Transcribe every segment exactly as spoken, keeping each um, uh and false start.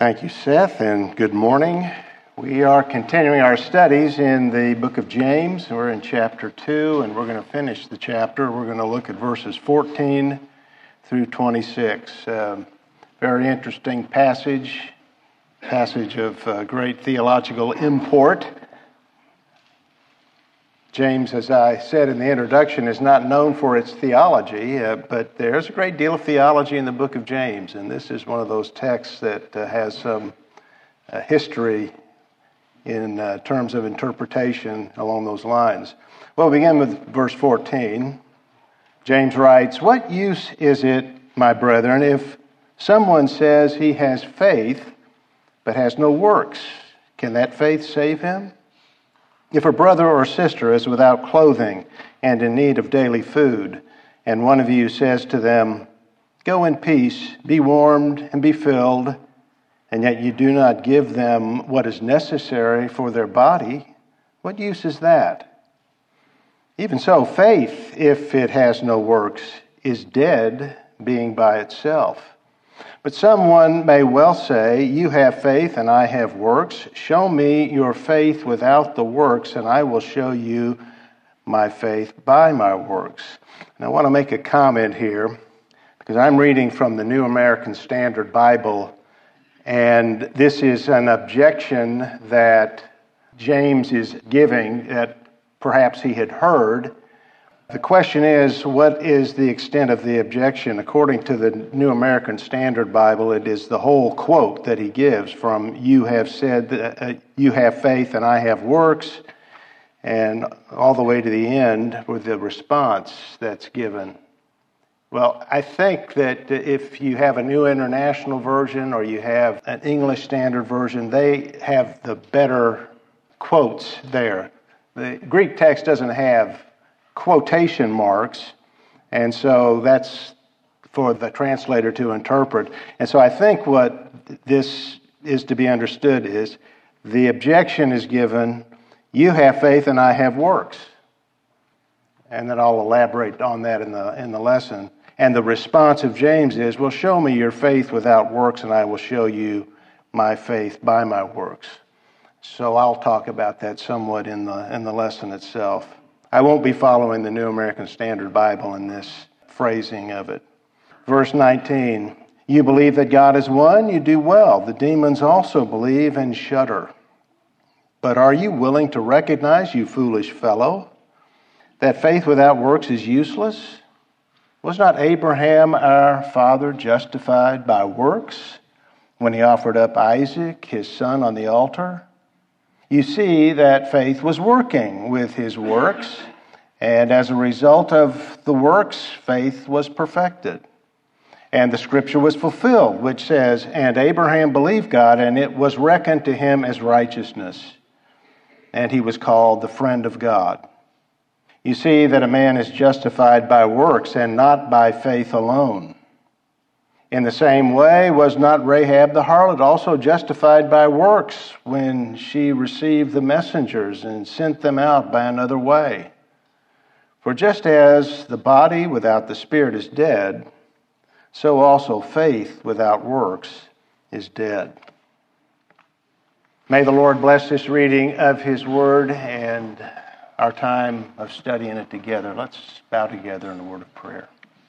Thank you, Seth, and good morning. We are continuing our studies in the book of James. We're in chapter two, and we're going to finish the chapter. We're going to look at verses fourteen through twenty-six. Um, very interesting passage, passage of uh, great theological import. James, as I said in the introduction, is not known for its theology, uh, but there's a great deal of theology in the book of James, and this is one of those texts that uh, has some uh, history in uh, terms of interpretation along those lines. Well, we'll begin with verse fourteen. James writes, "What use is it, my brethren, if someone says he has faith but has no works? Can that faith save him? If a brother or sister is without clothing and in need of daily food, and one of you says to them, 'Go in peace, be warmed and be filled,' and yet you do not give them what is necessary for their body, what use is that? Even so, faith, if it has no works, is dead, being by itself. But someone may well say, 'You have faith and I have works. Show me your faith without the works, and I will show you my faith by my works.'" And I want to make a comment here, because I'm reading from the New American Standard Bible, and this is an objection that James is giving that perhaps he had heard. The question is, what is the extent of the objection? According to the New American Standard Bible, it is the whole quote that he gives from "You have said that uh, you have faith and I have works," and all the way to the end with the response that's given. Well, I think that if you have a New International Version or you have an English Standard Version, they have the better quotes there. The Greek text doesn't have quotation marks, and so that's for the translator to interpret. And so I think what this is to be understood is the objection is given, "You have faith and I have works." And then I'll elaborate on that in the in the lesson. And the response of James is, "Well, show me your faith without works, and I will show you my faith by my works." So I'll talk about that somewhat in the in the lesson itself. I won't be following the New American Standard Bible in this phrasing of it. Verse nineteen, "You believe that God is one, you do well. The demons also believe and shudder. But are you willing to recognize, you foolish fellow, that faith without works is useless? Was not Abraham our father justified by works when he offered up Isaac, his son, on the altar? You see that faith was working with his works, and as a result of the works, faith was perfected. And the scripture was fulfilled, which says, 'And Abraham believed God, and it was reckoned to him as righteousness. And he was called the friend of God.' You see that a man is justified by works and not by faith alone. In the same way, was not Rahab the harlot also justified by works when she received the messengers and sent them out by another way? For just as the body without the spirit is dead, so also faith without works is dead." May the Lord bless this reading of His Word and our time of studying it together. Let's bow together in a word of prayer.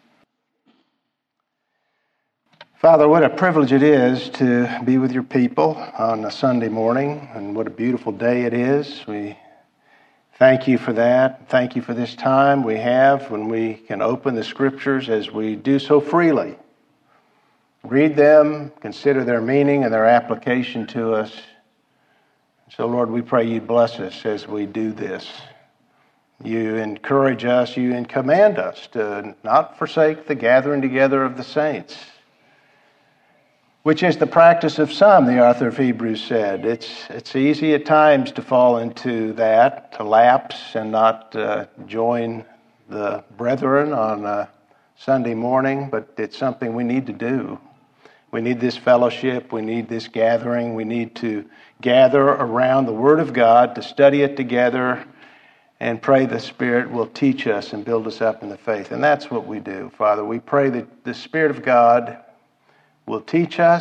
Father, what a privilege it is to be with your people on a Sunday morning, and what a beautiful day it is. We thank you for that. Thank you for this time we have when we can open the Scriptures as we do so freely. Read them, consider their meaning and their application to us. So, Lord, we pray you bless us as we do this. You encourage us, you command us to not forsake the gathering together of the saints, which is the practice of some, the author of Hebrews said. It's it's easy at times to fall into that, to lapse and not uh, join the brethren on a Sunday morning, but it's something we need to do. We need this fellowship, we need this gathering, we need to gather around the Word of God, to study it together, and pray the Spirit will teach us and build us up in the faith. And that's what we do, Father. We pray that the Spirit of God will teach us,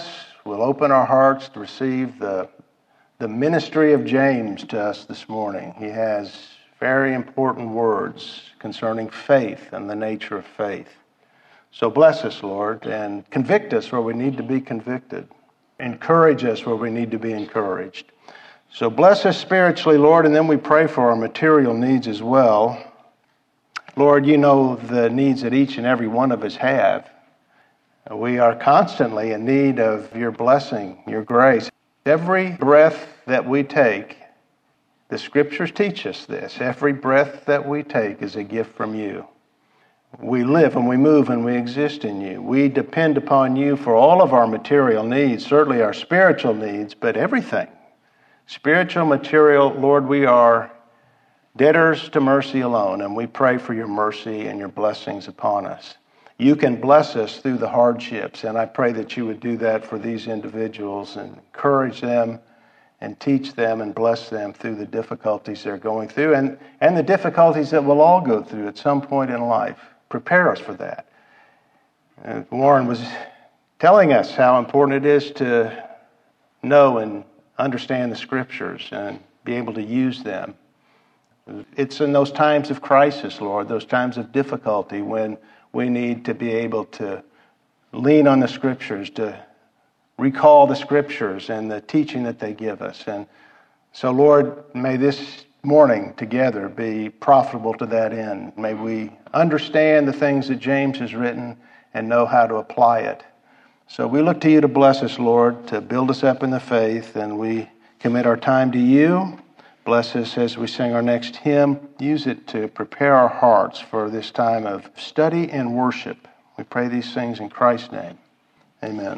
will open our hearts to receive the, the ministry of James to us this morning. He has very important words concerning faith and the nature of faith. So bless us, Lord, and convict us where we need to be convicted. Encourage us where we need to be encouraged. So bless us spiritually, Lord, and then we pray for our material needs as well. Lord, you know the needs that each and every one of us have. We are constantly in need of your blessing, your grace. Every breath that we take, the Scriptures teach us this, every breath that we take is a gift from you. We live and we move and we exist in you. We depend upon you for all of our material needs, certainly our spiritual needs, but everything. Spiritual, material, Lord, we are debtors to mercy alone, and we pray for your mercy and your blessings upon us. You can bless us through the hardships, and I pray that you would do that for these individuals and encourage them and teach them and bless them through the difficulties they're going through and, and the difficulties that we'll all go through at some point in life. Prepare us for that. Uh, Warren was telling us how important it is to know and understand the Scriptures and be able to use them. It's in those times of crisis, Lord, those times of difficulty when we need to be able to lean on the Scriptures, to recall the Scriptures and the teaching that they give us. And so, Lord, may this morning together be profitable to that end. May we understand the things that James has written and know how to apply it. So we look to you to bless us, Lord, to build us up in the faith, and we commit our time to you. Bless us as we sing our next hymn. Use it to prepare our hearts for this time of study and worship. We pray these things in Christ's name. Amen.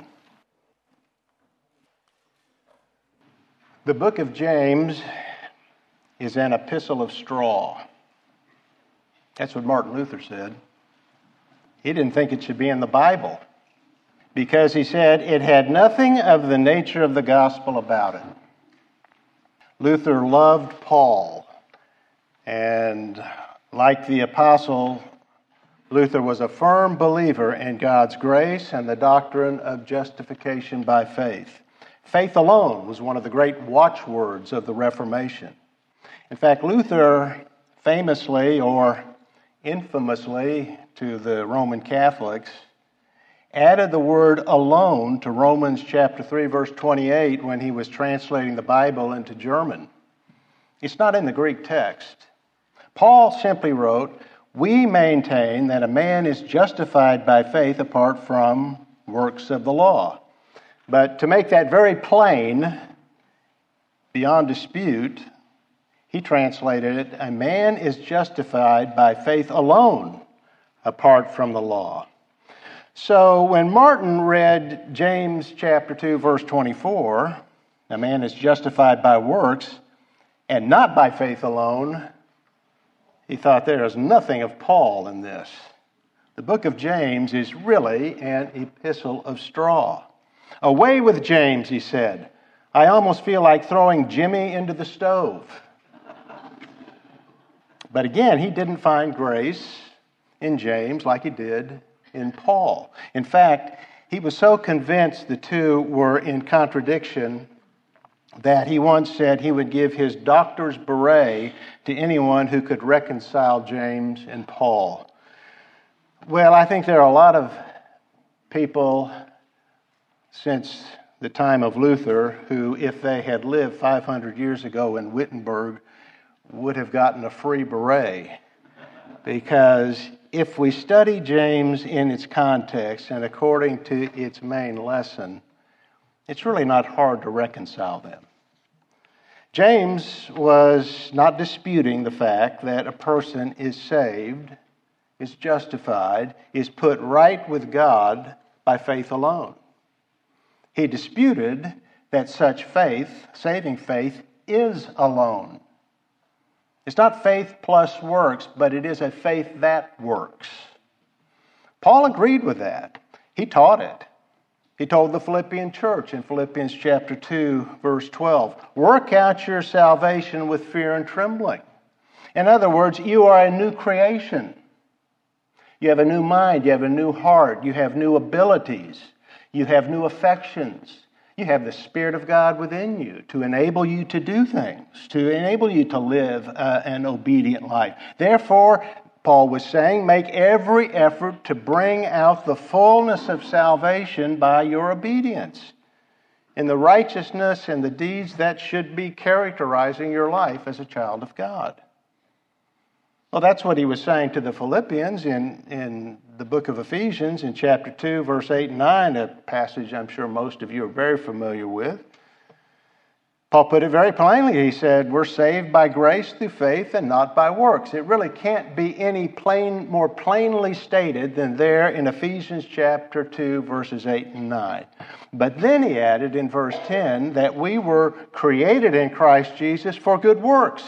The book of James is an epistle of straw. That's what Martin Luther said. He didn't think it should be in the Bible because he said it had nothing of the nature of the gospel about it. Luther loved Paul, and like the apostle, Luther was a firm believer in God's grace and the doctrine of justification by faith. Faith alone was one of the great watchwords of the Reformation. In fact, Luther famously or infamously to the Roman Catholics added the word alone to Romans chapter three, verse twenty-eight when he was translating the Bible into German. It's not in the Greek text. Paul simply wrote, "We maintain that a man is justified by faith apart from works of the law." But to make that very plain, beyond dispute, he translated it, "A man is justified by faith alone apart from the law." So when Martin read James chapter two, verse twenty-four, a man is justified by works and not by faith alone, he thought there is nothing of Paul in this. The book of James is really an epistle of straw. "Away with James," he said. "I almost feel like throwing Jimmy into the stove." But again, he didn't find grace in James like he did in Paul. In fact, he was so convinced the two were in contradiction that he once said he would give his doctor's beret to anyone who could reconcile James and Paul. Well, I think there are a lot of people since the time of Luther who, if they had lived five hundred years ago in Wittenberg, would have gotten a free beret. Because if we study James in its context and according to its main lesson, it's really not hard to reconcile them. James was not disputing the fact that a person is saved, is justified, is put right with God by faith alone. He disputed that such faith, saving faith, is alone. It's not faith plus works, but it is a faith that works. Paul agreed with that. He taught it. He told the Philippian church in Philippians chapter two, verse twelve, "Work out your salvation with fear and trembling." In other words, you are a new creation. You have a new mind. You have a new heart. You have new abilities. You have new affections. You have the Spirit of God within you to enable you to do things, to enable you to live uh, an obedient life. Therefore, Paul was saying, make every effort to bring out the fullness of salvation by your obedience in the righteousness and the deeds that should be characterizing your life as a child of God. Well, that's what he was saying to the Philippians in, in the book of Ephesians in chapter two, verse eight and nine, a passage I'm sure most of you are very familiar with. Paul put it very plainly. He said, we're saved by grace through faith and not by works. It really can't be any plain, more plainly stated than there in Ephesians chapter two, verses eight and nine. But then he added in verse ten that we were created in Christ Jesus for good works.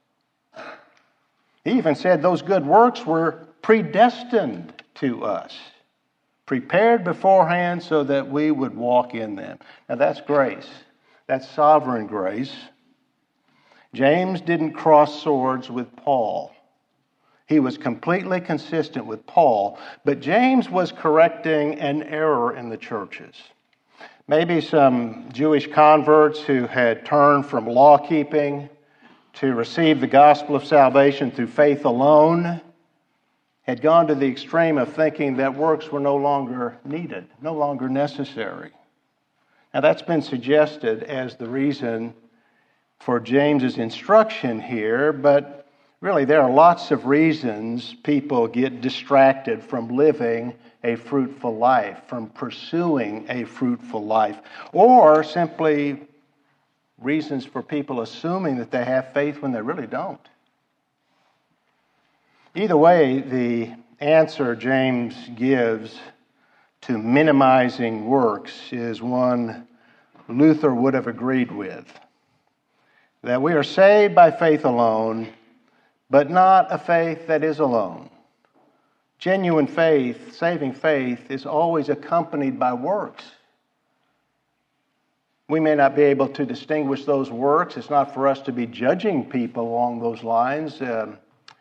He even said those good works were predestined to us, prepared beforehand so that we would walk in them. Now that's grace. That's sovereign grace. James didn't cross swords with Paul. He was completely consistent with Paul, but James was correcting an error in the churches. Maybe some Jewish converts who had turned from law-keeping to receive the gospel of salvation through faith alone had gone to the extreme of thinking that works were no longer needed, no longer necessary. Now that's been suggested as the reason for James's instruction here, but really there are lots of reasons people get distracted from living a fruitful life, from pursuing a fruitful life, or simply reasons for people assuming that they have faith when they really don't. Either way, the answer James gives to minimizing works is one Luther would have agreed with. That we are saved by faith alone, but not a faith that is alone. Genuine faith, saving faith, is always accompanied by works. We may not be able to distinguish those works. It's not for us to be judging people along those lines, um,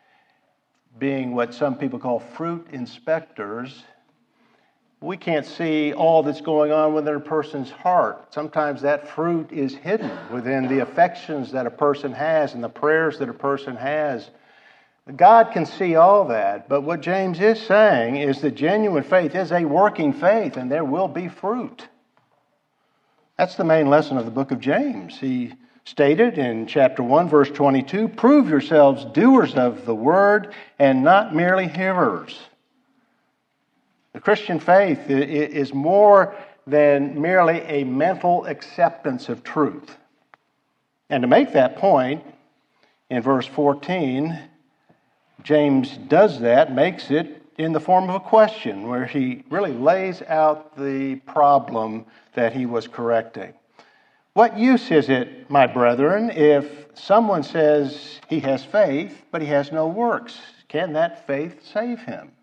being what some people call fruit inspectors. We can't see all that's going on within a person's heart. Sometimes that fruit is hidden within the affections that a person has and the prayers that a person has. God can see all that, but what James is saying is that genuine faith is a working faith, and there will be fruit. That's the main lesson of the book of James. He stated in chapter one, verse twenty-two, prove yourselves doers of the word and not merely hearers. The Christian faith is more than merely a mental acceptance of truth. And to make that point, in verse fourteen, James does that, makes it in the form of a question, where he really lays out the problem that he was correcting. What use is it, my brethren, if someone says he has faith, but he has no works? Can that faith save him?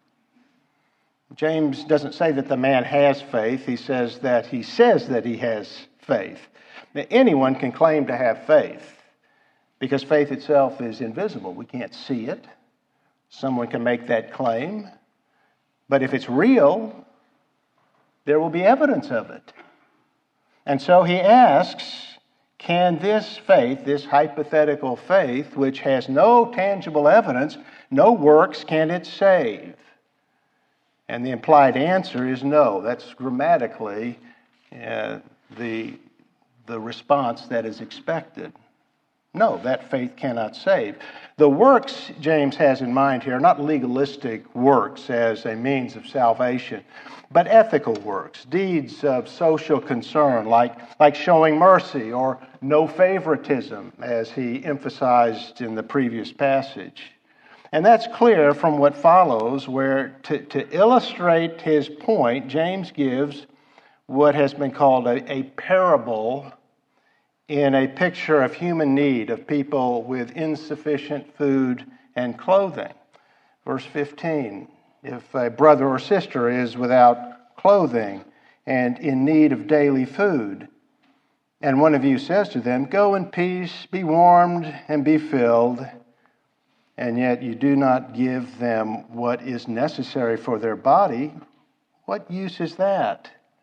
James doesn't say that the man has faith. He says that he says that he has faith. Now, anyone can claim to have faith because faith itself is invisible. We can't see it. Someone can make that claim. But if it's real, there will be evidence of it. And so he asks, can this faith, this hypothetical faith, which has no tangible evidence, no works, can it save? And the implied answer is no. That's grammatically uh, the, the response that is expected. No, that faith cannot save. The works James has in mind here are not legalistic works as a means of salvation, but ethical works, deeds of social concern, like, like showing mercy or no favoritism, as he emphasized in the previous passage. And that's clear from what follows, where to, to illustrate his point, James gives what has been called a, a parable in a picture of human need, of people with insufficient food and clothing. Verse fifteen, if a brother or sister is without clothing and in need of daily food, and one of you says to them, go in peace, be warmed and be filled, and yet you do not give them what is necessary for their body, what use is that?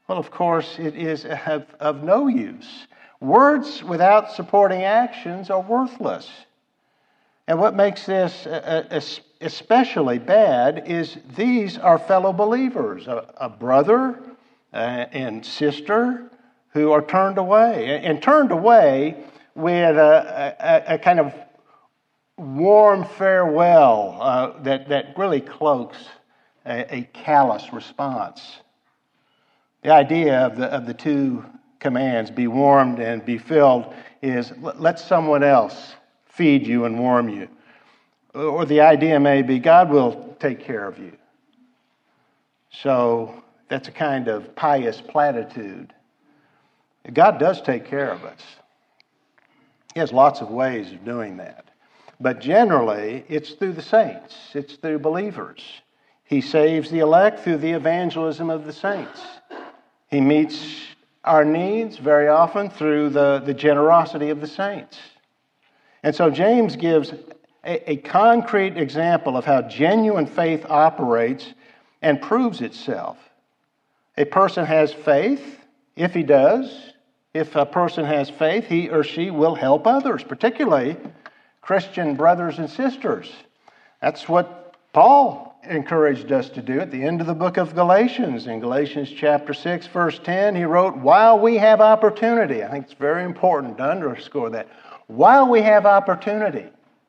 Well, of course, it is of, of no use. Words without supporting actions are worthless. And what makes this especially bad is these are fellow believers, a, a brother and sister who are turned away. And turned away with a, a, a kind of warm farewell uh, that, that really cloaks a, a callous response. The idea of the, of the two commands, be warmed and be filled, is let someone else feed you and warm you. Or the idea may be God will take care of you. So that's a kind of pious platitude. God does take care of us. He has lots of ways of doing that. But generally, it's through the saints. It's through believers. He saves the elect through the evangelism of the saints. He meets our needs very often through the, the generosity of the saints. And so James gives a, a concrete example of how genuine faith operates and proves itself. A person has faith, if he does, if a person has faith, he or she will help others, particularly Christian brothers and sisters. That's what Paul encouraged us to do at the end of the book of Galatians. In Galatians chapter six, verse ten, he wrote, while we have opportunity. I think it's very important to underscore that. While we have opportunity.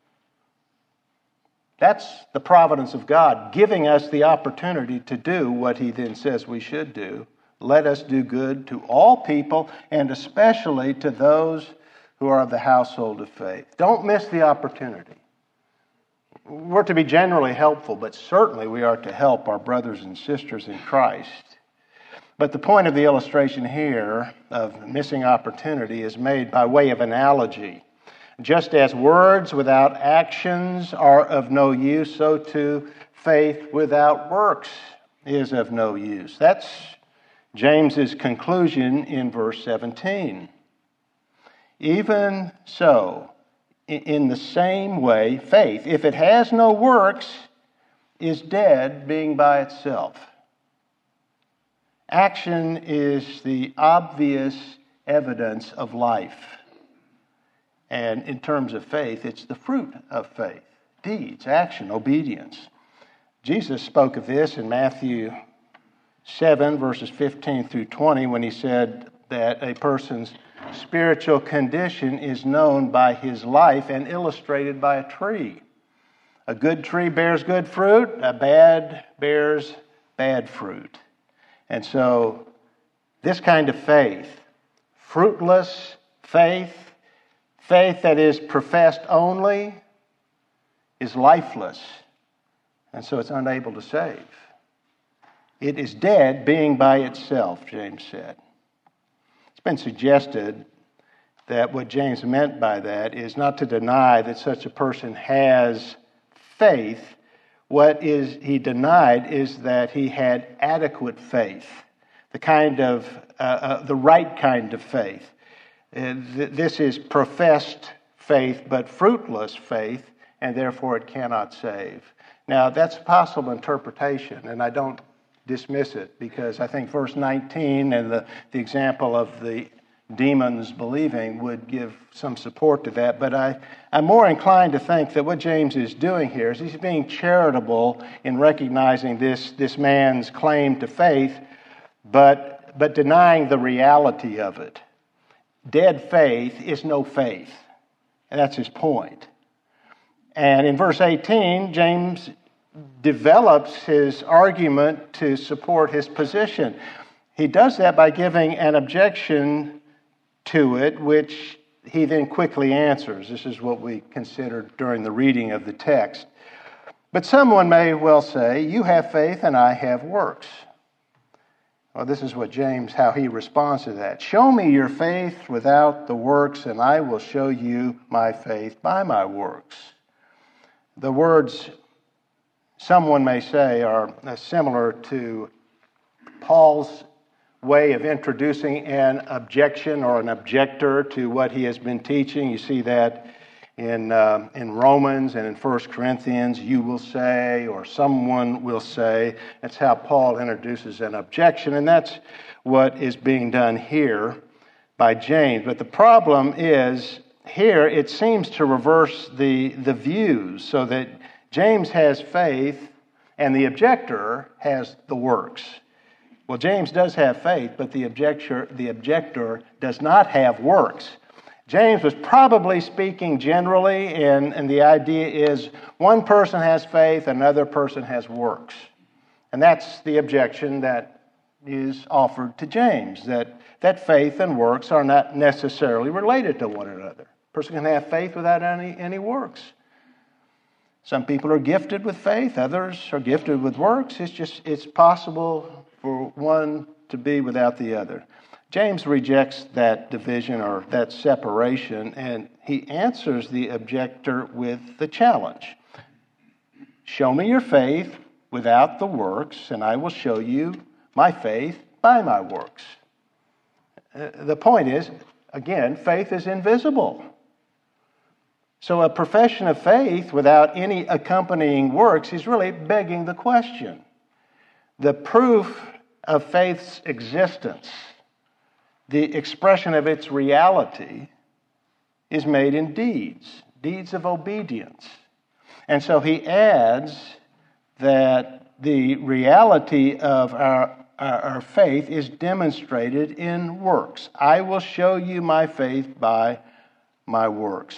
That's the providence of God, giving us the opportunity to do what he then says we should do. Let us do good to all people, and especially to those who are of the household of faith. Don't miss the opportunity. We're to be generally helpful, but certainly we are to help our brothers and sisters in Christ. But the point of the illustration here of missing opportunity is made by way of analogy. Just as words without actions are of no use, so too faith without works is of no use. That's James's conclusion in verse seventeen. Even so, in the same way, faith, if it has no works, is dead, being by itself. Action is the obvious evidence of life. And in terms of faith, it's the fruit of faith. Deeds, action, obedience. Jesus spoke of this in Matthew seven, verses fifteen through twenty, when he said that a person's spiritual condition is known by his life and illustrated by a tree. A good tree bears good fruit, a bad bears bad fruit. And so this kind of faith, fruitless faith, faith that is professed only, is lifeless. And so it's unable to save. It is dead, being by itself, James said. It's been suggested that what James meant by that is not to deny that such a person has faith. What is he denied is that he had adequate faith, the kind of, uh, uh, the right kind of faith. Uh, th- this is professed faith, but fruitless faith, and therefore it cannot save. Now, that's a possible interpretation, and I don't dismiss it, because I think verse nineteen and the, the example of the demons believing would give some support to that. But I, I'm more inclined to think that what James is doing here is he's being charitable in recognizing this, this man's claim to faith, but, but denying the reality of it. Dead faith is no faith. And that's his point. And in verse eighteen, James develops his argument to support his position. He does that by giving an objection to it, which he then quickly answers. This is what we considered during the reading of the text. But someone may well say, you have faith and I have works. Well, this is what James, how he responds to that. Show me your faith without the works, and I will show you my faith by my works. The words, someone may say, are similar to Paul's way of introducing an objection or an objector to what he has been teaching. You see that in uh, in Romans and in First Corinthians. You will say, or someone will say. That's how Paul introduces an objection, and that's what is being done here by James. But the problem is, here it seems to reverse the, the views, so that James has faith and the objector has the works. Well, James does have faith, but the objector, the objector does not have works. James was probably speaking generally, and, and the idea is one person has faith, another person has works. And that's the objection that is offered to James, that, that faith and works are not necessarily related to one another. A person can have faith without any, any works. Some people are gifted with faith, others are gifted with works. It's just, it's possible for one to be without the other. James rejects that division or that separation, and he answers the objector with the challenge. Show me your faith without the works, and I will show you my faith by my works. Uh, the point is, again, faith is invisible. So a profession of faith without any accompanying works is really begging the question. The proof of faith's existence, the expression of its reality, is made in deeds, deeds of obedience. And so he adds that the reality of our, our, our faith is demonstrated in works. I will show you my faith by my works.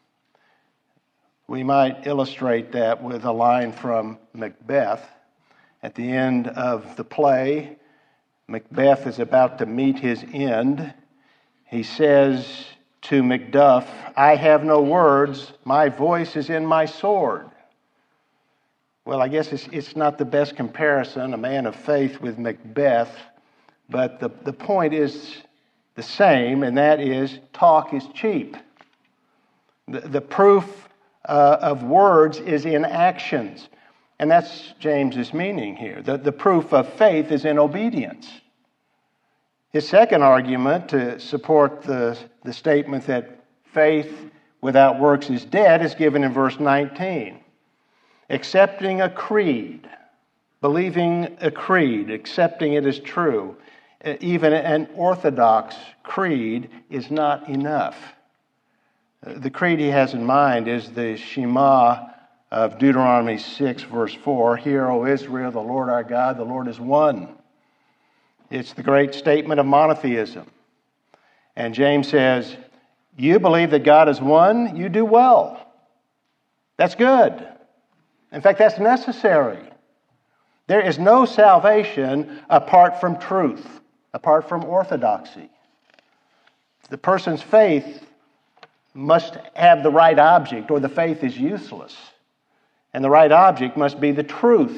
We might illustrate that with a line from Macbeth. At the end of the play, Macbeth is about to meet his end. He says to Macduff, I have no words, my voice is in my sword. Well, I guess it's, it's not the best comparison, a man of faith with Macbeth, but the, the point is the same, and that is talk is cheap. The, the proof uh, of words is in actions. And that's James's meaning here. The, the proof of faith is in obedience. His second argument to support the, the statement that faith without works is dead is given in verse nineteen. Accepting a creed, believing a creed, accepting it as true, even an orthodox creed is not enough. The creed he has in mind is the Shema of Deuteronomy six, verse four. Hear, O Israel, the Lord our God, the Lord is one. It's the great statement of monotheism. And James says, you believe that God is one, you do well. That's good. In fact, that's necessary. There is no salvation apart from truth, apart from orthodoxy. The person's faith must have the right object, or the faith is useless. And the right object must be the truth.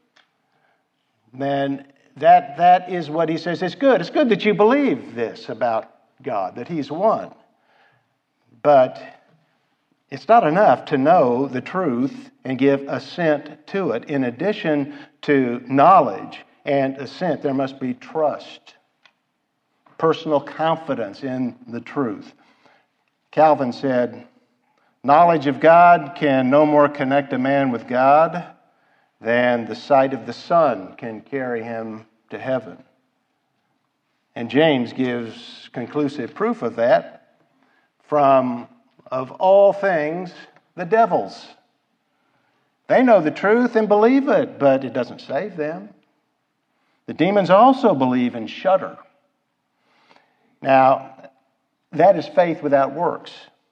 Then that, that is what he says is good. It's good that you believe this about God, that He's one. But it's not enough to know the truth and give assent to it. In addition to knowledge and assent, there must be trust, personal confidence in the truth. Calvin said, knowledge of God can no more connect a man with God than the sight of the sun can carry him to heaven. And James gives conclusive proof of that from, of all things, the devils. They know the truth and believe it, but it doesn't save them. The demons also believe and shudder. Now, that is faith without works.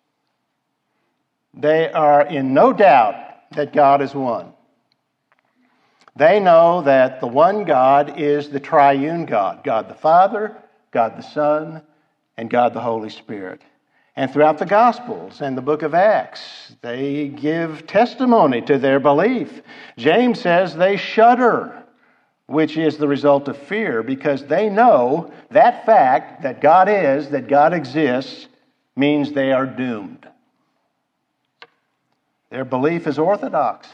They are in no doubt that God is one. They know that the one God is the triune God, God the Father, God the Son, and God the Holy Spirit. And throughout the Gospels and the book of Acts, they give testimony to their belief. James says they shudder, which is the result of fear, because they know that fact that God is, that God exists, means they are doomed. Their belief is orthodox.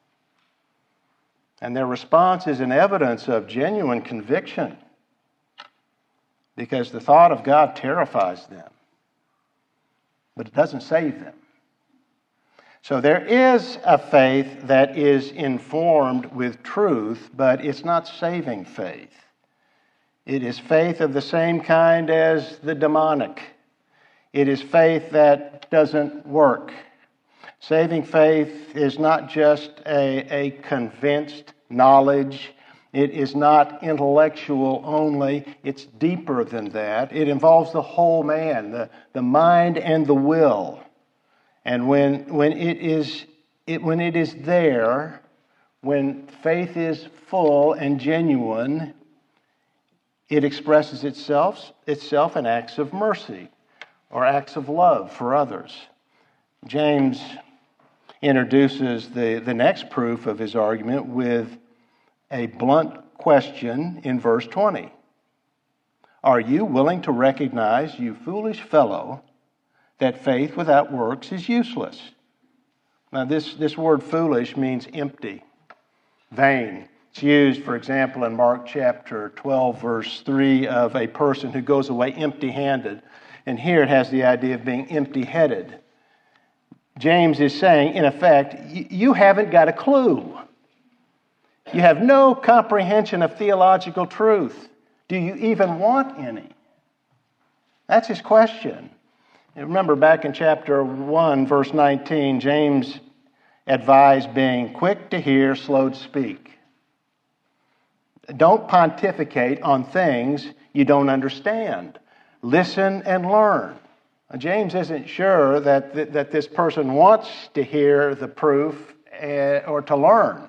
And their response is an evidence of genuine conviction, because the thought of God terrifies them. But it doesn't save them. So there is a faith that is informed with truth, but it's not saving faith. It is faith of the same kind as the demonic. It is faith that doesn't work. Saving faith is not just a, a convinced knowledge. It is not intellectual only. It's deeper than that. It involves the whole man, the, the mind and the will. And when when it is it when it is there, when faith is full and genuine, it expresses itself itself in acts of mercy or acts of love for others. James introduces the, the next proof of his argument with a blunt question in verse twenty. Are you willing to recognize, you foolish fellow, that faith without works is useless? Now this, this word foolish means empty, vain. It's used, for example, in Mark chapter twelve, verse three, of a person who goes away empty-handed. And here it has the idea of being empty-headed. James is saying, in effect, you haven't got a clue. You have no comprehension of theological truth. Do you even want any? That's his question. And remember back in chapter one, verse nineteen, James advised being quick to hear, slow to speak. Don't pontificate on things you don't understand. Listen and learn. James isn't sure that, th- that this person wants to hear the proof uh, or to learn.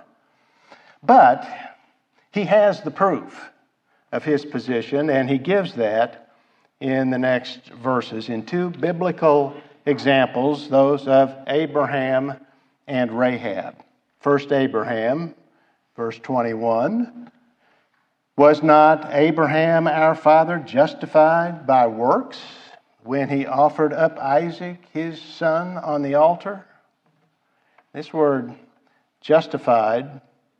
But he has the proof of his position, and he gives that in the next verses in two biblical examples, those of Abraham and Rahab. First, Abraham, verse twenty-one. Was not Abraham our father justified by works when he offered up Isaac, his son, on the altar? This word justified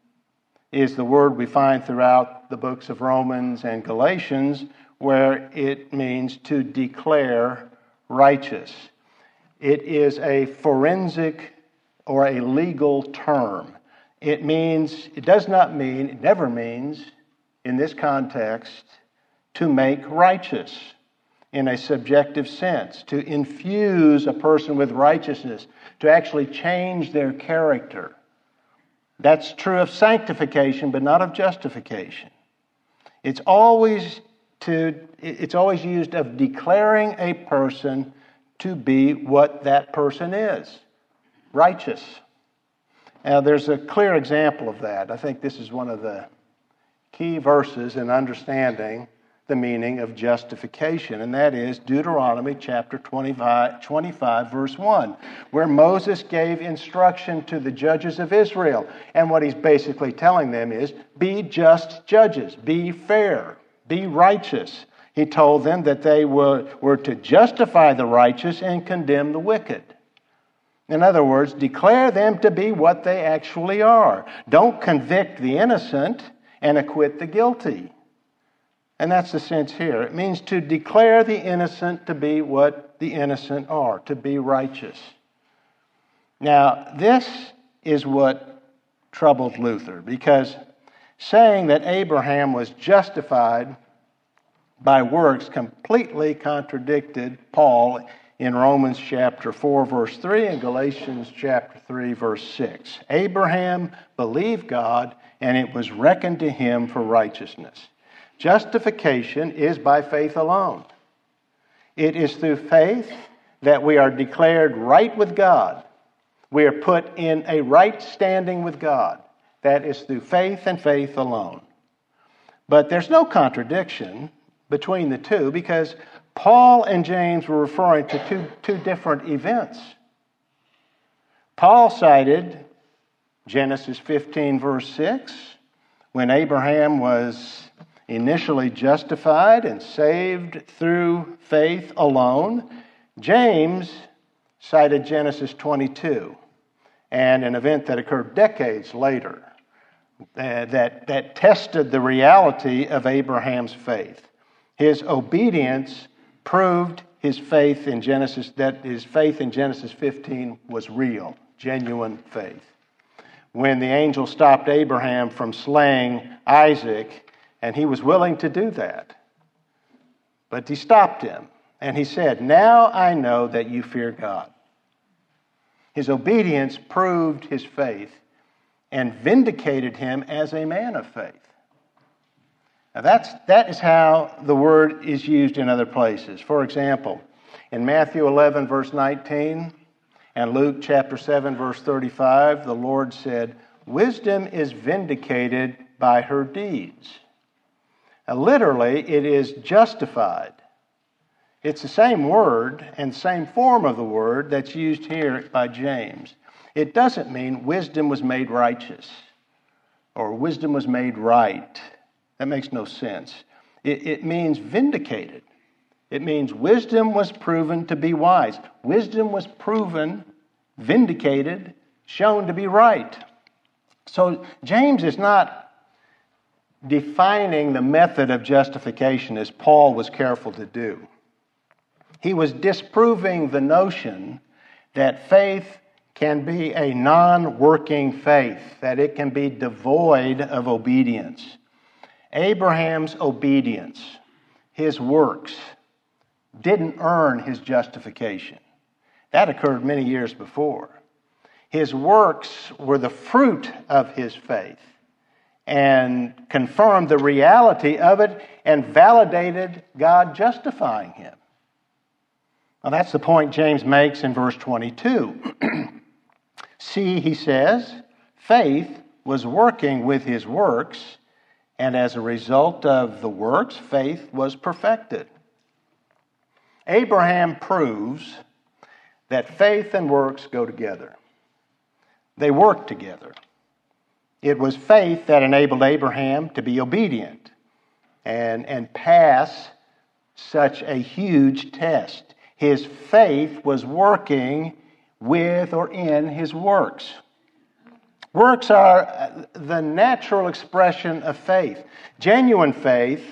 is the word we find throughout the books of Romans and Galatians, where it means to declare righteous. It is a forensic or a legal term. It means, it does not mean, it never means, in this context, to make righteous in a subjective sense, to infuse a person with righteousness, to actually change their character. That's true of sanctification, but not of justification. It's always to it's always used of declaring a person to be what that person is, righteous. Now, there's a clear example of that. I think this is one of the key verses in understanding the meaning of justification, and that is Deuteronomy chapter twenty-five, twenty-five, verse one, where Moses gave instruction to the judges of Israel. And what he's basically telling them is, be just judges, be fair, be righteous. He told them that they were, were to justify the righteous and condemn the wicked. In other words, declare them to be what they actually are. Don't convict the innocent and acquit the guilty. And that's the sense here. It means to declare the innocent to be what the innocent are, to be righteous. Now, this is what troubled Luther, because saying that Abraham was justified by works completely contradicted Paul in Romans chapter four, verse three, and Galatians chapter three, verse six. Abraham believed God, and it was reckoned to him for righteousness. Justification is by faith alone. It is through faith that we are declared right with God. We are put in a right standing with God. That is through faith and faith alone. But there's no contradiction between the two, because Paul and James were referring to two, two different events. Paul cited Genesis fifteen, verse six, when Abraham was initially justified and saved through faith alone. James cited Genesis twenty-two, and an event that occurred decades later uh, that, that tested the reality of Abraham's faith. His obedience proved his faith in Genesis, that his faith in Genesis fifteen was real, genuine faith. When the angel stopped Abraham from slaying Isaac, And he was willing to do that. But he stopped him. And he said, "Now I know that you fear God." His obedience proved his faith and vindicated him as a man of faith. Now that's, that is how the word is used in other places. For example, in Matthew eleven, verse nineteen, and Luke chapter seven, verse thirty-five, the Lord said, "Wisdom is vindicated by her deeds." Now, literally, it is justified. It's the same word and same form of the word that's used here by James. It doesn't mean wisdom was made righteous or wisdom was made right. That makes no sense. It, it means vindicated. It means wisdom was proven to be wise. Wisdom was proven, vindicated, shown to be right. So James is not defining the method of justification as Paul was careful to do. He was disproving the notion that faith can be a non-working faith, that it can be devoid of obedience. Abraham's obedience, his works, didn't earn his justification. That occurred many years before. His works were the fruit of his faith and confirmed the reality of it and validated God justifying him. Now that's the point James makes in verse twenty-two. See, he says, faith was working with his works, and as a result of the works, faith was perfected. Abraham proves that faith and works go together. They work together. It was faith that enabled Abraham to be obedient and, and pass such a huge test. His faith was working with or in his works. Works are the natural expression of faith. Genuine faith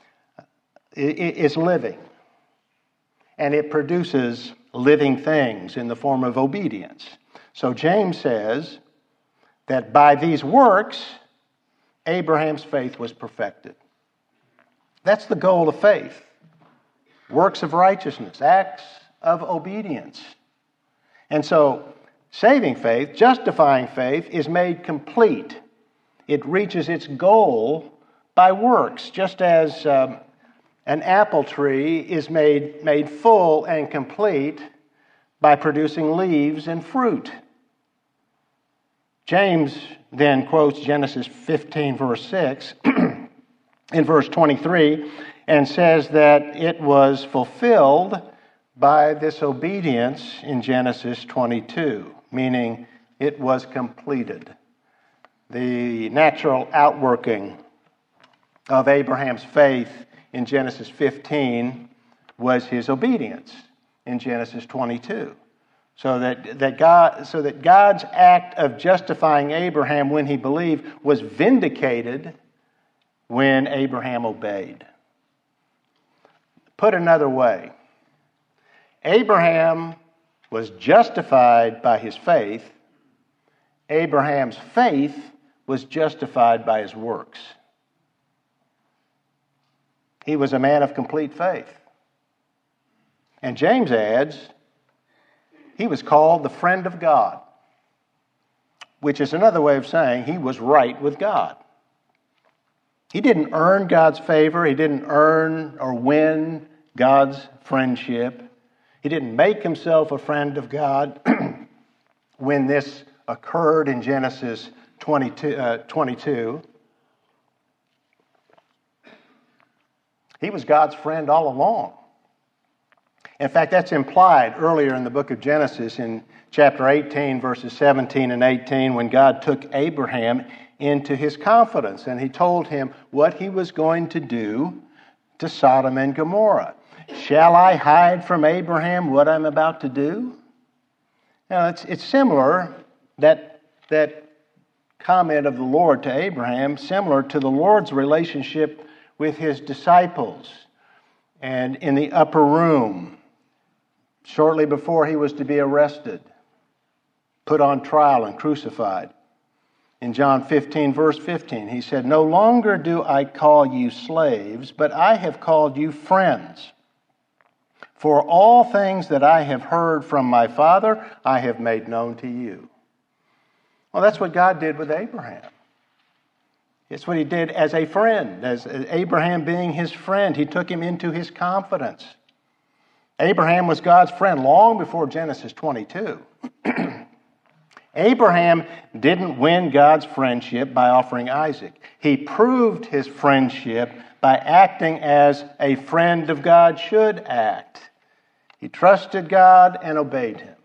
is living, and it produces living things in the form of obedience. So James says that by these works, Abraham's faith was perfected. That's the goal of faith. Works of righteousness, acts of obedience. And so, saving faith, justifying faith, is made complete. It reaches its goal by works, just as um, an apple tree is made, made full and complete by producing leaves and fruit. James then quotes Genesis fifteen, verse six, in verse twenty-three, and says that it was fulfilled by this obedience in Genesis twenty-two, meaning it was completed. The natural outworking of Abraham's faith in Genesis fifteen was his obedience in Genesis twenty-two. So that, that God, so that God's act of justifying Abraham when he believed was vindicated when Abraham obeyed. Put another way, Abraham was justified by his faith. Abraham's faith was justified by his works. He was a man of complete faith. And James adds, he was called the friend of God, which is another way of saying he was right with God. He didn't earn God's favor. He didn't earn or win God's friendship. He didn't make himself a friend of God when this occurred in Genesis twenty-two, uh, twenty-two. He was God's friend all along. In fact, that's implied earlier in the book of Genesis in chapter eighteen, verses seventeen and eighteen, when God took Abraham into his confidence and he told him what he was going to do to Sodom and Gomorrah. Shall I hide from Abraham what I'm about to do? Now, it's, it's similar, that, that comment of the Lord to Abraham, similar to the Lord's relationship with his disciples and in the upper room shortly before he was to be arrested, put on trial and crucified. In John fifteen, verse fifteen, he said, "No longer do I call you slaves, but I have called you friends. For all things that I have heard from my Father, I have made known to you." Well, that's what God did with Abraham. It's what he did as a friend, as Abraham being his friend. He took him into his confidence. Abraham was God's friend long before Genesis twenty-two. Abraham didn't win God's friendship by offering Isaac. He proved his friendship by acting as a friend of God should act. He trusted God and obeyed him.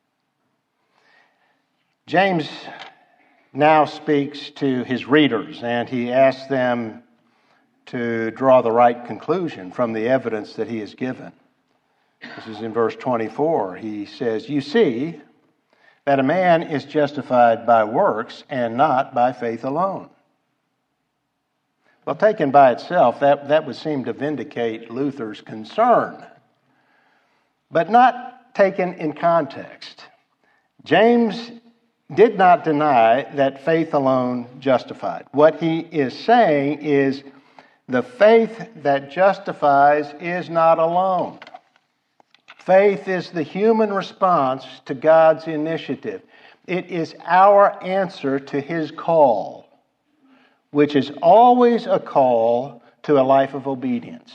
James now speaks to his readers, and he asks them to draw the right conclusion from the evidence that he has given. This is in verse twenty-four. He says, "You see that a man is justified by works and not by faith alone." Well, taken by itself, that, that would seem to vindicate Luther's concern. But not taken in context. James did not deny that faith alone justified. What he is saying is the faith that justifies is not alone. Faith is the human response to God's initiative. It is our answer to his call, which is always a call to a life of obedience.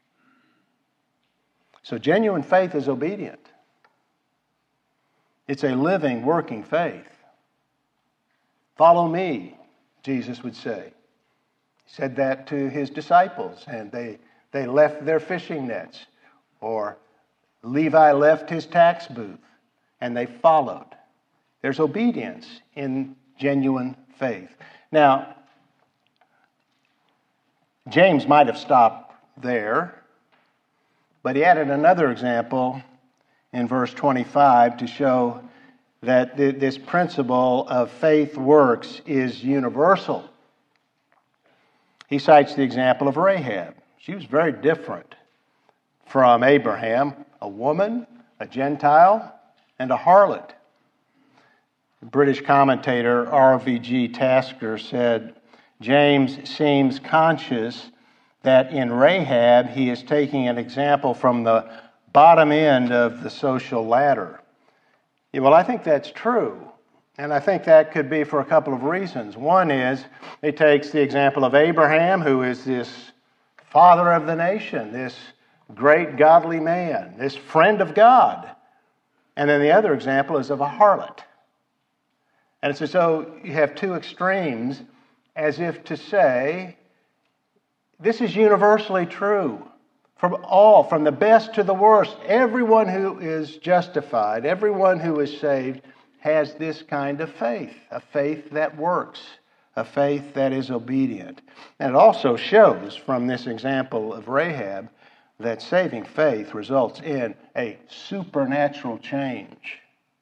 So genuine faith is obedient. It's a living, working faith. "Follow me," Jesus would say. He said that to his disciples, and they, they left their fishing nets. Or Levi left his tax booth, and they followed. There's obedience in genuine faith. Now, James might have stopped there, but he added another example in verse twenty-five to show that th- this principle of faith works is universal. He cites the example of Rahab. She was very different from Abraham, a woman, a Gentile, and a harlot. The British commentator R V G Tasker said, James seems conscious that in Rahab he is taking an example from the bottom end of the social ladder. Yeah, well, I think that's true. And I think that could be for a couple of reasons. One is he takes the example of Abraham, who is this father of the nation, this great godly man, this friend of God. And then the other example is of a harlot. And it's as though you have two extremes, as if to say, this is universally true. From all, from the best to the worst, everyone who is justified, everyone who is saved, has this kind of faith, a faith that works, a faith that is obedient. And it also shows from this example of Rahab that saving faith results in a supernatural change.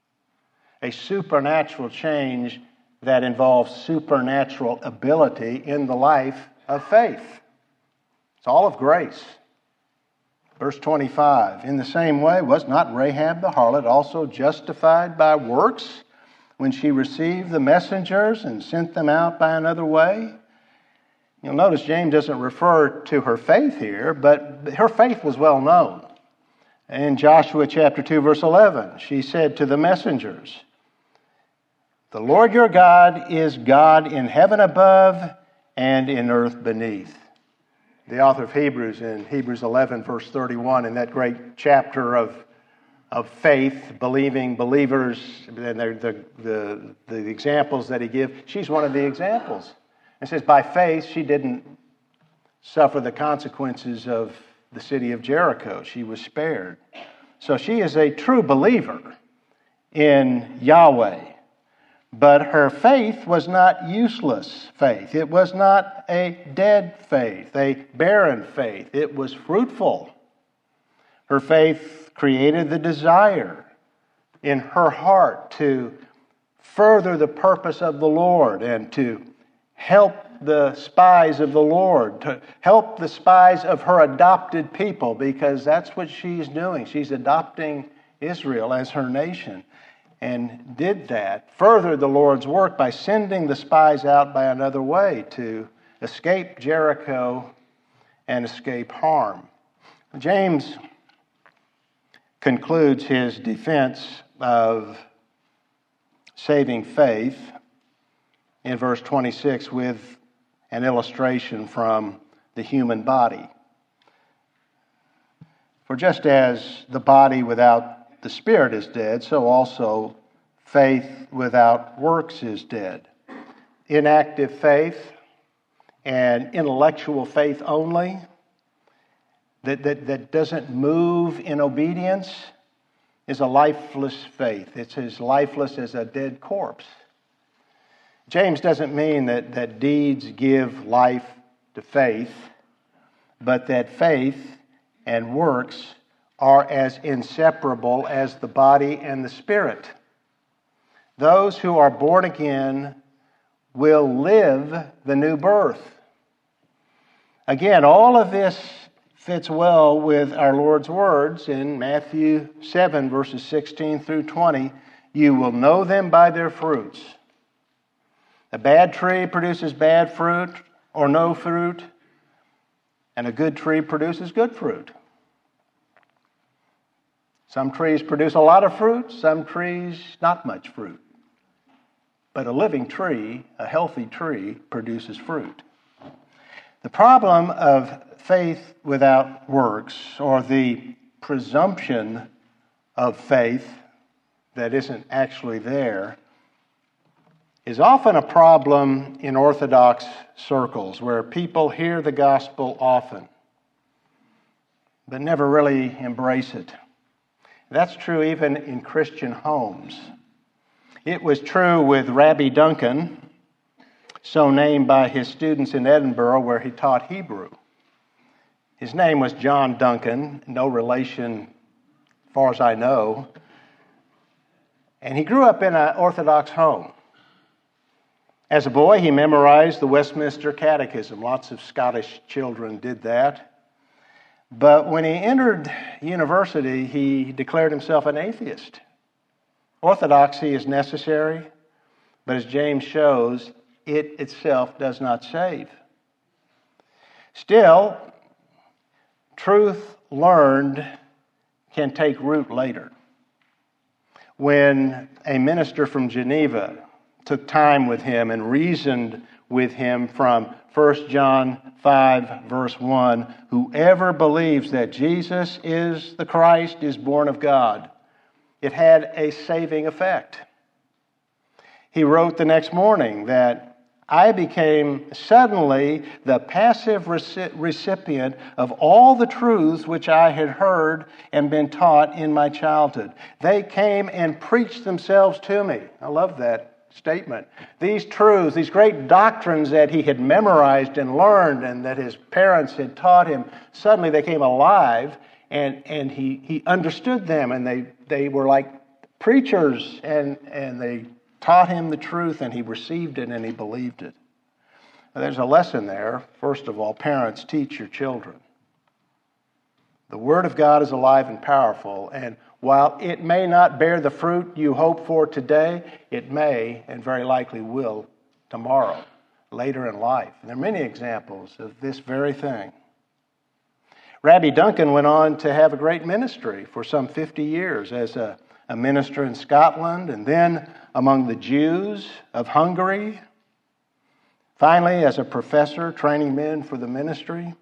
A supernatural change that involves supernatural ability in the life of faith. It's all of grace. Verse twenty-five, in the same way, was not Rahab the harlot also justified by works when she received the messengers and sent them out by another way? You'll notice James doesn't refer to her faith here, but her faith was well known. In Joshua chapter two, verse eleven, she said to the messengers, the Lord your God is God in heaven above and in earth beneath. The author of Hebrews in Hebrews eleven, verse thirty-one, in that great chapter of, of faith, believing believers, and the, the, the examples that he gives, she's one of the examples. It says, by faith, she didn't suffer the consequences of the city of Jericho. She was spared. So she is a true believer in Yahweh. But her faith was not useless faith. It was not a dead faith, a barren faith. It was fruitful. Her faith created the desire in her heart to further the purpose of the Lord and to help the spies of the Lord, to help the spies of her adopted people, because that's what she's doing. She's adopting Israel as her nation. and did that, furthered the Lord's work by sending the spies out by another way to escape Jericho and escape harm. James concludes his defense of saving faith in verse twenty-six with an illustration from the human body. For just as the body without the spirit is dead, so also faith without works is dead. Inactive faith and intellectual faith only, that, that, that doesn't move in obedience, is a lifeless faith. It's as lifeless as a dead corpse. James doesn't mean that, that deeds give life to faith, but that faith and works are as inseparable as the body and the spirit. Those who are born again will live the new birth. Again, all of this fits well with our Lord's words in Matthew seven, verses sixteen through twenty. You will know them by their fruits. A bad tree produces bad fruit or no fruit, and a good tree produces good fruit. Some trees produce a lot of fruit, some trees not much fruit. But a living tree, a healthy tree, produces fruit. The problem of faith without works, or the presumption of faith that isn't actually there, is often a problem in Orthodox circles where people hear the gospel often, but never really embrace it. That's true even in Christian homes. It was true with Rabbi Duncan, so named by his students in Edinburgh where he taught Hebrew. His name was John Duncan, no relation as far as I know. And he grew up in an Orthodox home. As a boy, he memorized the Westminster Catechism. Lots of Scottish children did that. But when he entered university, he declared himself an atheist. Orthodoxy is necessary, but as James shows, it itself does not save. Still, truth learned can take root later. When a minister from Geneva took time with him and reasoned with him from First John five, verse one, whoever believes that Jesus is the Christ is born of God, it had a saving effect. He wrote the next morning that I became suddenly the passive recipient of all the truths which I had heard and been taught in my childhood. They came and preached themselves to me. I love that statement. These truths, these great doctrines that he had memorized and learned and that his parents had taught him, suddenly they came alive and, and he, he understood them, and they, they were like preachers, and, and they taught him the truth, and he received it and he believed it. Now, there's a lesson there. First of all, parents, teach your children. The Word of God is alive and powerful, and while it may not bear the fruit you hope for today, it may and very likely will tomorrow, later in life. And there are many examples of this very thing. Rabbi Duncan went on to have a great ministry for some fifty years as a, a minister in Scotland, and then among the Jews of Hungary. Finally, as a professor training men for the ministry.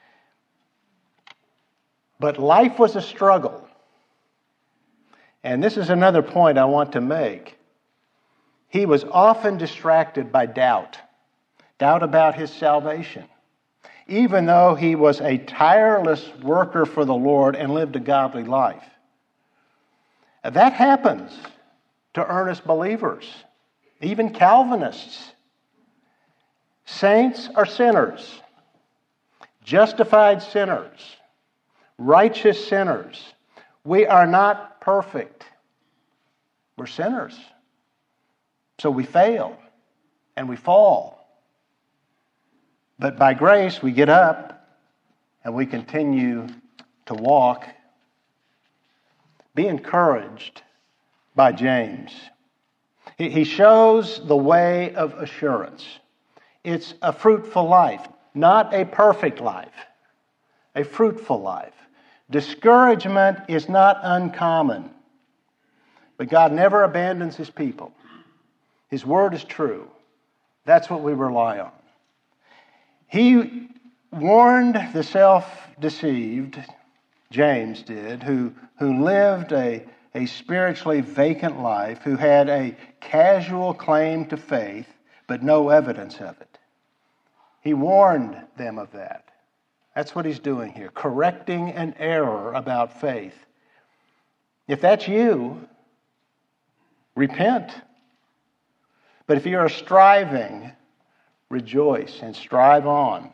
But life was a struggle. And this is another point I want to make. He was often distracted by doubt, doubt about his salvation, even though he was a tireless worker for the Lord and lived a godly life. That happens to earnest believers, even Calvinists. Saints are sinners, justified sinners, righteous sinners. We are not perfect. We're sinners. So we fail and we fall. But by grace, we get up and we continue to walk. Be encouraged by James. He, he shows the way of assurance. It's a fruitful life, not a perfect life, a fruitful life. Discouragement is not uncommon, but God never abandons His people. His word is true. That's what we rely on. He warned the self-deceived, James did, who, who lived a, a spiritually vacant life, who had a casual claim to faith, but no evidence of it. He warned them of that. That's what he's doing here, correcting an error about faith. If that's you, repent. But if you are striving, rejoice and strive on.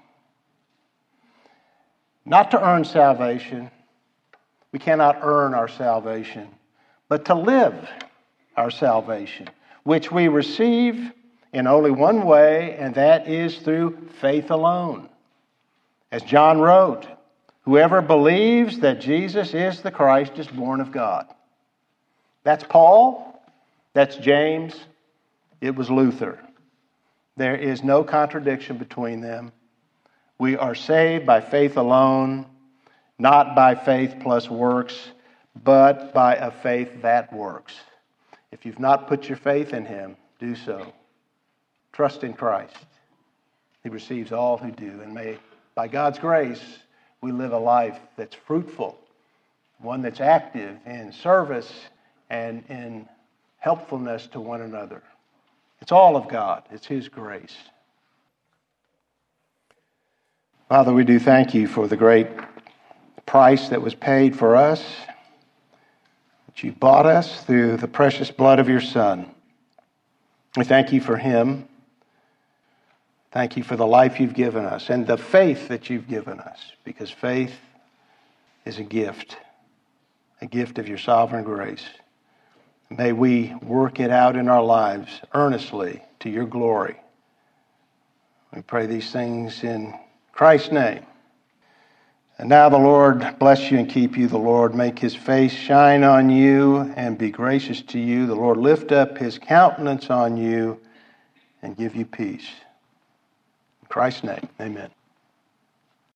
Not to earn salvation. We cannot earn our salvation, but to live our salvation, which we receive in only one way, and that is through faith alone. As John wrote, whoever believes that Jesus is the Christ is born of God. That's Paul. That's James. It was Luther. There is no contradiction between them. We are saved by faith alone, not by faith plus works, but by a faith that works. If you've not put your faith in Him, do so. Trust in Christ. He receives all who do, and may, by God's grace, we live a life that's fruitful, one that's active in service and in helpfulness to one another. It's all of God. It's His grace. Father, we do thank You for the great price that was paid for us, that You bought us through the precious blood of Your Son. We thank You for Him. Thank You for the life You've given us and the faith that You've given us, because faith is a gift, a gift of Your sovereign grace. May we work it out in our lives earnestly to Your glory. We pray these things in Christ's name. And now the Lord bless you and keep you. The Lord make His face shine on you and be gracious to you. The Lord lift up His countenance on you and give you peace. In Christ's name, amen.